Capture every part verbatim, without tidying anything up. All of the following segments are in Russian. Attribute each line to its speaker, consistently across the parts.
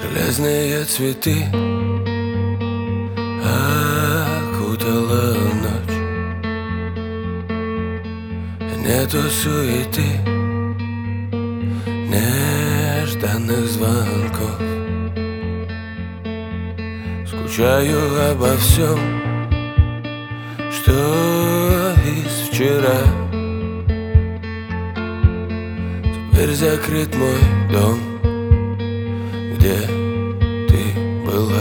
Speaker 1: Железные цветы окутала ночь. Нету суеты, нежданных звонков. Скучаю обо всем, что из вчера. Теперь закрыт мой дом, где ты была.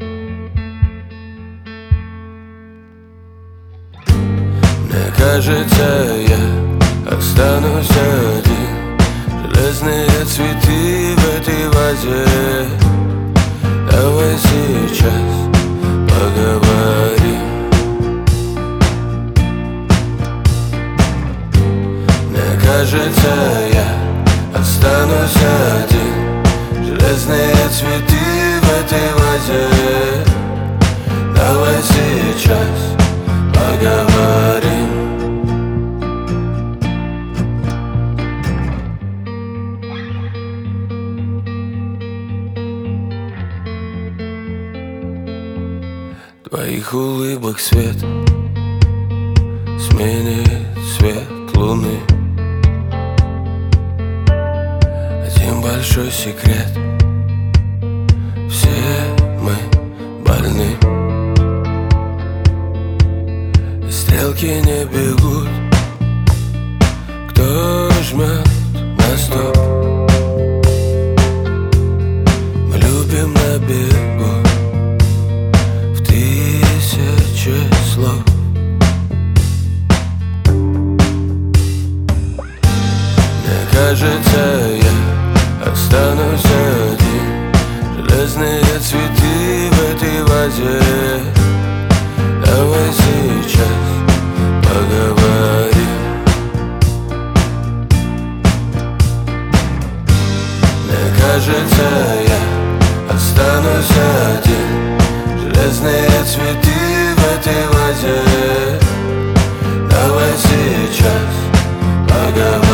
Speaker 1: Мне кажется, я останусь один. Железные цветы в этой вазе. Давай сейчас поговорим. Мне кажется, я останусь один. Железные цветы в этой вазе. Давай сейчас поговорим. Твоих улыбок свет сменит свет луны. Один большой секрет: все мы больны. И стрелки не бегут. Кто жмет на стоп? Мы любим на бегу в тысячи слов. Мне кажется, я останусь один. Железные цветы в этой вазе. Давай сейчас поговорим. Мне кажется, я останусь один. Железные цветы в этой вазе. Давай сейчас поговорим.